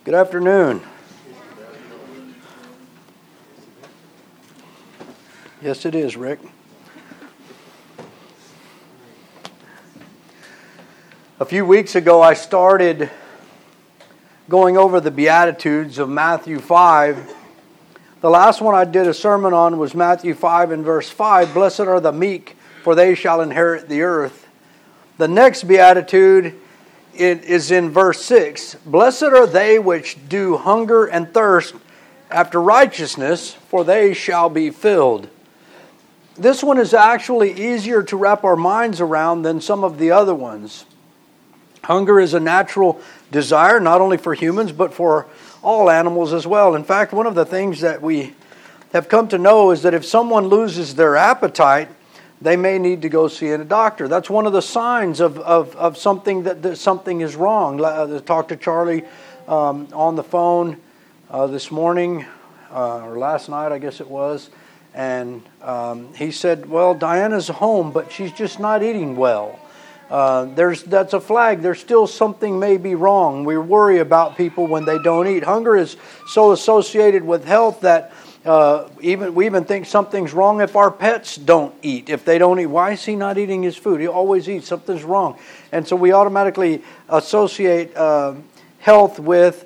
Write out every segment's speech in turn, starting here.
Good afternoon. Yes, it is, Rick. A few weeks ago, I started going over the Beatitudes of Matthew 5. The last one I did a sermon on was Matthew 5 and verse 5. Blessed are the meek, for they shall inherit the earth. The next Beatitude is in verse 6. Blessed are they which do hunger and thirst after righteousness, for they shall be filled. This one is actually easier to wrap our minds around than some of the other ones. Hunger is a natural desire, not only for humans, but for all animals as well. In fact, one of the things that we have come to know is that if someone loses their appetite, they may need to go see a doctor. That's one of the signs of something that something is wrong. I talked to Charlie on the phone this morning, or last night, I guess it was, and he said, well, Diana's home, but she's just not eating well. That's a flag. There's still something may be wrong. We worry about people when they don't eat. Hunger is so associated with health that we even think something's wrong if our pets don't eat. If they don't eat, why is he not eating his food? He always eats. Something's wrong. And so we automatically associate health with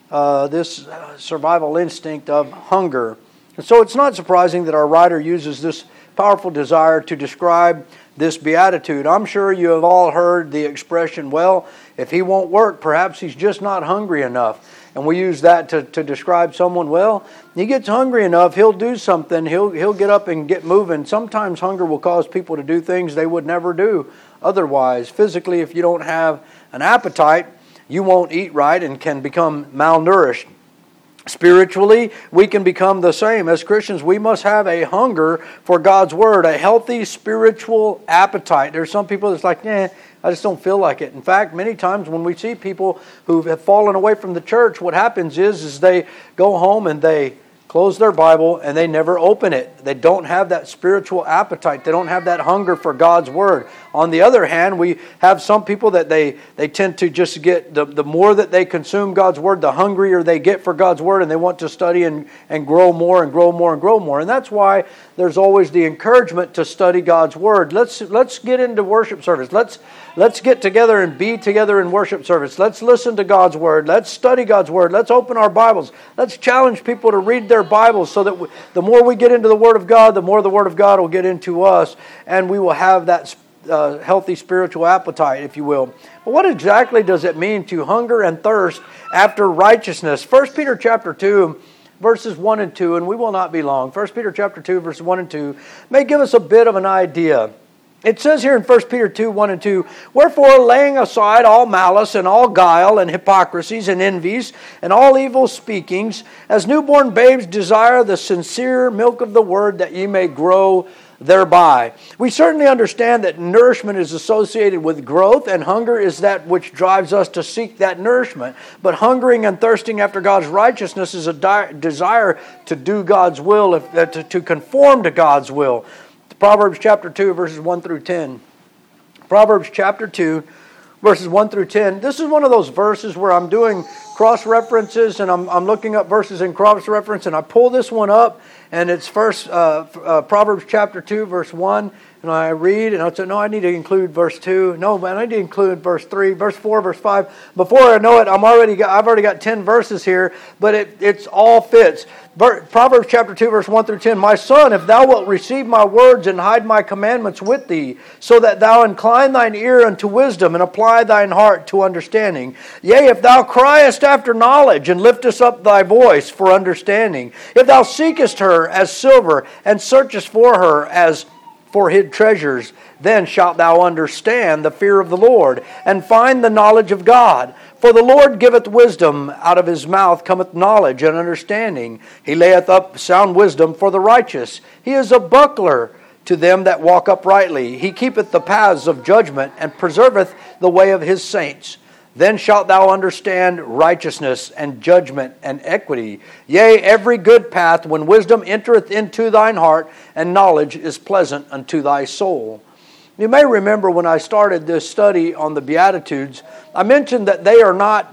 this survival instinct of hunger. And so it's not surprising that our writer uses this powerful desire to describe this beatitude. I'm sure you have all heard the expression, well, if he won't work, perhaps he's just not hungry enough. And we use that to describe someone, well, he gets hungry enough, he'll do something, he'll get up and get moving. Sometimes hunger will cause people to do things they would never do otherwise. Physically, if you don't have an appetite, you won't eat right and can become malnourished. Spiritually, we can become the same. As Christians, we must have a hunger for God's Word, a healthy spiritual appetite. There's some people that's like, I just don't feel like it. In fact, many times when we see people who have fallen away from the church, what happens is they go home and they close their Bible and they never open it. They don't have that spiritual appetite. They don't have that hunger for God's Word. On the other hand, we have some people that they tend to just get, the more that they consume God's Word, the hungrier they get for God's Word, and they want to study and grow more and grow more and grow more. And that's why there's always the encouragement to study God's Word. Let's get into worship service. Let's get together and be together in worship service. Let's listen to God's Word. Let's study God's Word. Let's open our Bibles. Let's challenge people to read their Bibles so that the more we get into the Word of God, the more the Word of God will get into us, and we will have that healthy spiritual appetite, if you will. But what exactly does it mean to hunger and thirst after righteousness? 1 Peter chapter 2, verses 1 and 2, and we will not be long. 1 Peter chapter 2, verses 1 and 2 may give us a bit of an idea. It says here in 1 Peter 2, 1 and 2, wherefore laying aside all malice and all guile and hypocrisies and envies and all evil speakings, as newborn babes desire the sincere milk of the word that ye may grow thereby. We certainly understand that nourishment is associated with growth, and hunger is that which drives us to seek that nourishment. But hungering and thirsting after God's righteousness is a desire to do God's will, to conform to God's will. Proverbs chapter 2, verses 1 through 10. Proverbs chapter 2, verses 1 through 10. This is one of those verses where I'm doing cross-references, and I'm looking up verses in cross-reference, and I pull this one up, and it's first Proverbs chapter 2, verse 1, and I read, and I say, no, I need to include verse 2. No, but I need to include verse 3, verse 4, verse 5. Before I know it, I've already got 10 verses here, but it's all fits. Proverbs chapter 2, verse 1 through 10. My son, if thou wilt receive my words and hide my commandments with thee, so that thou incline thine ear unto wisdom and apply thine heart to understanding. Yea, if thou criest after knowledge and liftest up thy voice for understanding. If thou seekest her as silver and searchest for her as for hid treasures, then shalt thou understand the fear of the Lord, and find the knowledge of God. For the Lord giveth wisdom, out of his mouth cometh knowledge and understanding. He layeth up sound wisdom for the righteous. He is a buckler to them that walk uprightly. He keepeth the paths of judgment, and preserveth the way of his saints. Then shalt thou understand righteousness and judgment and equity. Yea, every good path, when wisdom entereth into thine heart, and knowledge is pleasant unto thy soul. You may remember when I started this study on the Beatitudes, I mentioned that they are not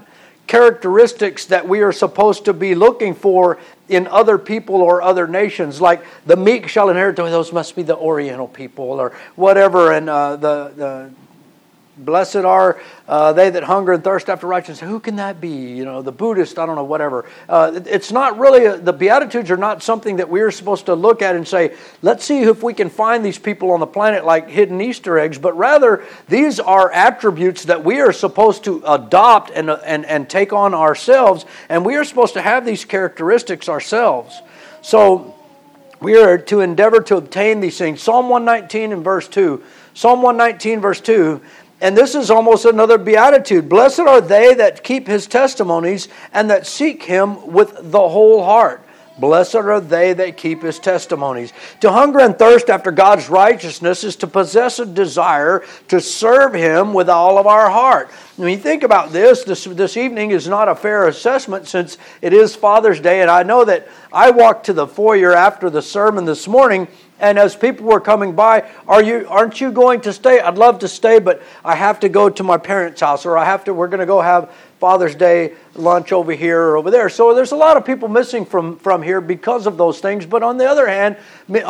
characteristics that we are supposed to be looking for in other people or other nations. Like the meek shall inherit, those must be the Oriental people or whatever. And the blessed are they that hunger and thirst after righteousness. Who can that be? You know, the Buddhist, I don't know, whatever. It's not really, the Beatitudes are not something that we're supposed to look at and say, let's see if we can find these people on the planet like hidden Easter eggs. But rather, these are attributes that we are supposed to adopt and take on ourselves. And we are supposed to have these characteristics ourselves. So we are to endeavor to obtain these things. Psalm 119 and verse 2. Psalm 119 verse 2. And this is almost another beatitude. Blessed are they that keep His testimonies and that seek Him with the whole heart. Blessed are they that keep His testimonies. To hunger and thirst after God's righteousness is to possess a desire to serve Him with all of our heart. When you think about this evening is not a fair assessment since it is Father's Day. And I know that I walked to the foyer after the sermon this morning, and as people were coming by, aren't you going to stay? I'd love to stay, but I have to go to my parents' house, or we're going to go have Father's Day lunch over here or over there. So there's a lot of people missing from here because of those things. But on the other hand,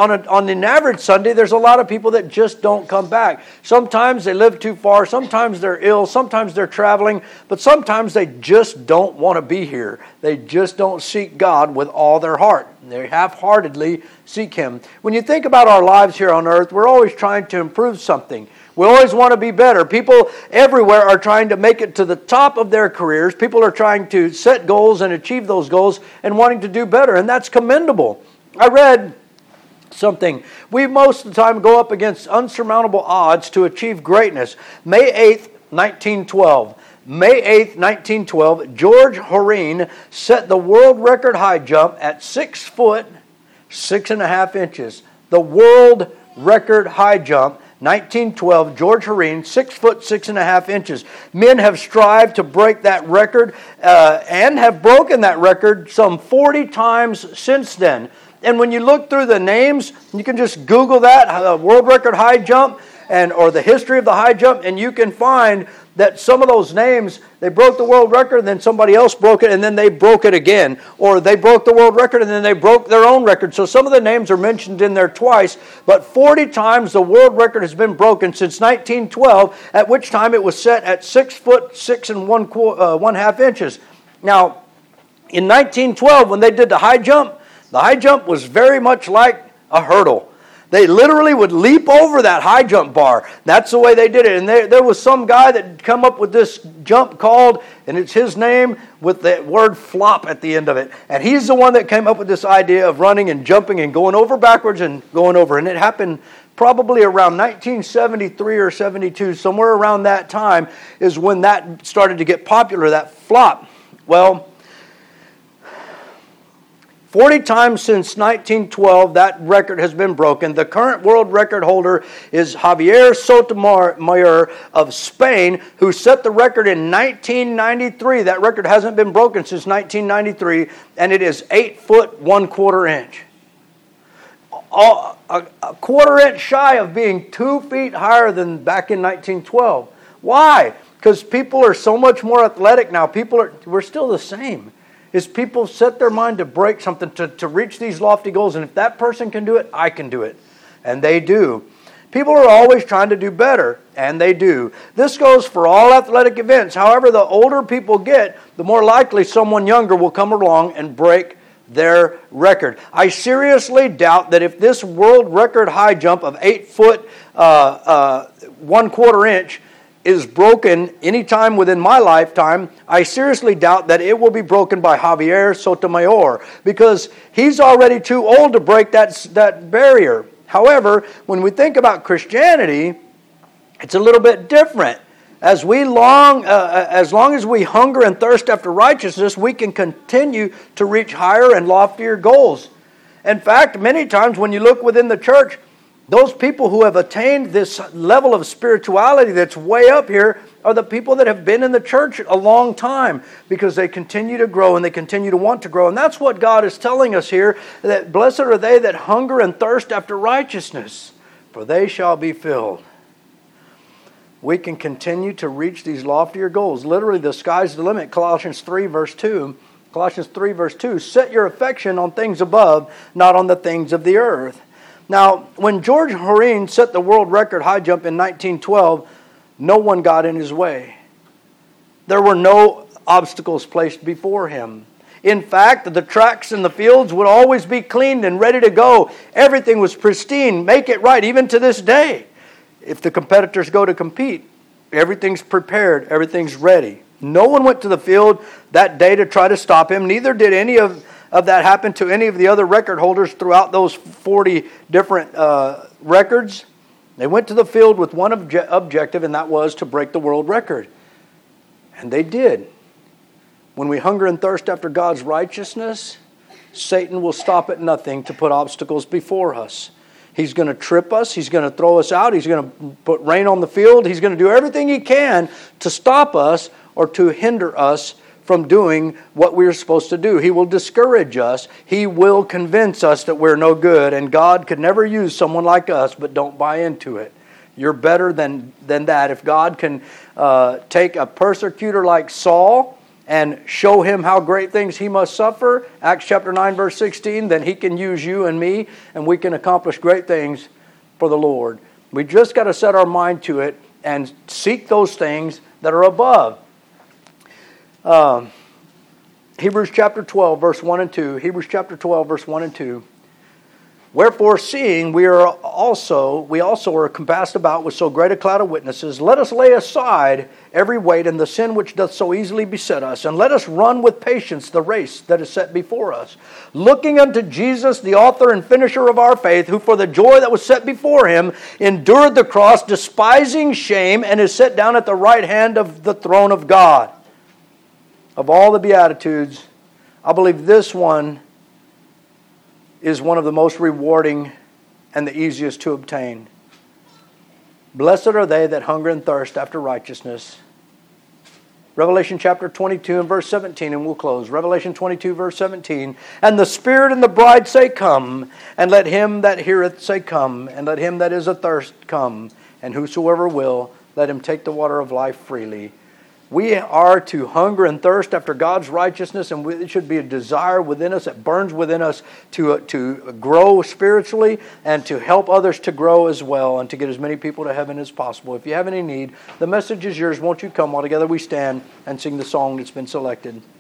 on an average Sunday, there's a lot of people that just don't come back. Sometimes they live too far. Sometimes they're ill. Sometimes they're traveling. But sometimes they just don't want to be here. They just don't seek God with all their heart. They half-heartedly seek Him. When you think about our lives here on earth, we're always trying to improve something. We always want to be better. People everywhere are trying to make it to the top of their careers. People are trying to set goals and achieve those goals and wanting to do better, and that's commendable. I read something. We most of the time go up against unsurmountable odds to achieve greatness. May 8th, 1912. May 8th, 1912, George Horine set the world record high jump at 6 foot, 6.5 inches. The world record high jump, 1912, George Horine, 6 foot, 6.5 inches. Men have strived to break that record and have broken that record some 40 times since then. And when you look through the names, you can just Google that, world record high jump, or the history of the high jump, and you can find that some of those names, they broke the world record, and then somebody else broke it, and then they broke it again. Or they broke the world record, and then they broke their own record. So some of the names are mentioned in there twice, but 40 times the world record has been broken since 1912, at which time it was set at 6 foot, 6.5 inches. Now, in 1912, when they did the high jump was very much like a hurdle. They literally would leap over that high jump bar. That's the way they did it. And there was some guy that come up with this jump called, and it's his name with the word flop at the end of it. And he's the one that came up with this idea of running and jumping and going over backwards and going over. And it happened probably around 1973 or 72, somewhere around that time is when that started to get popular, that flop. Well, 40 times since 1912, that record has been broken. The current world record holder is Javier Sotomayor of Spain, who set the record in 1993. That record hasn't been broken since 1993, and it is 8 foot 1/4 inch. A quarter inch shy of being 2 feet higher than back in 1912. Why? Because people are so much more athletic now. We're still the same. Is people set their mind to break something, to reach these lofty goals. And if that person can do it, I can do it. And they do. People are always trying to do better, and they do. This goes for all athletic events. However, the older people get, the more likely someone younger will come along and break their record. I seriously doubt that if this world record high jump of 8 foot 1/4 inch is broken anytime within my lifetime, I seriously doubt that it will be broken by Javier Sotomayor, because he's already too old to break that barrier. However, when we think about Christianity, it's a little bit different. As long as we hunger and thirst after righteousness, we can continue to reach higher and loftier goals. In fact, many times when you look within the church, those people who have attained this level of spirituality that's way up here are the people that have been in the church a long time, because they continue to grow and they continue to want to grow. And that's what God is telling us here, that blessed are they that hunger and thirst after righteousness, for they shall be filled. we can continue to reach these loftier goals. Literally, the sky's the limit. Colossians 3, verse 2. Colossians 3, verse 2. Set your affection on things above, not on the things of the earth. Now, when George Horine set the world record high jump in 1912, no one got in his way. There were no obstacles placed before him. In fact, the tracks and the fields would always be cleaned and ready to go. Everything was pristine. Make it right, even to this day. If the competitors go to compete, everything's prepared, everything's ready. No one went to the field that day to try to stop him. Neither did any of that happen to any of the other record holders throughout those 40 different records. They went to the field with one objective, and that was to break the world record. And they did. When we hunger and thirst after God's righteousness, Satan will stop at nothing to put obstacles before us. He's going to trip us. He's going to throw us out. He's going to put rain on the field. He's going to do everything he can to stop us or to hinder us from doing what we're supposed to do. He will discourage us. He will convince us that we're no good. And God could never use someone like us, but don't buy into it. You're better than that. If God can take a persecutor like Saul and show him how great things he must suffer, Acts chapter 9, verse 16, then he can use you and me, and we can accomplish great things for the Lord. We just got to set our mind to it and seek those things that are above. Hebrews chapter 12, verse 1 and 2. Hebrews chapter 12, verse 1 and 2. Wherefore, seeing we also are compassed about with so great a cloud of witnesses, let us lay aside every weight and the sin which doth so easily beset us, and let us run with patience the race that is set before us, looking unto Jesus, the author and finisher of our faith, who for the joy that was set before him endured the cross, despising shame, and is set down at the right hand of the throne of God. Of all the Beatitudes, I believe this one is one of the most rewarding and the easiest to obtain. Blessed are they that hunger and thirst after righteousness. Revelation chapter 22 and verse 17, and we'll close. Revelation 22 verse 17. And the Spirit and the bride say, Come, and let him that heareth say, Come, and let him that is athirst come, and whosoever will, let him take the water of life freely. We are to hunger and thirst after God's righteousness, and it should be a desire within us that burns within us to grow spiritually and to help others to grow as well and to get as many people to heaven as possible. If you have any need, the message is yours. Won't you come while together we stand and sing the song that's been selected?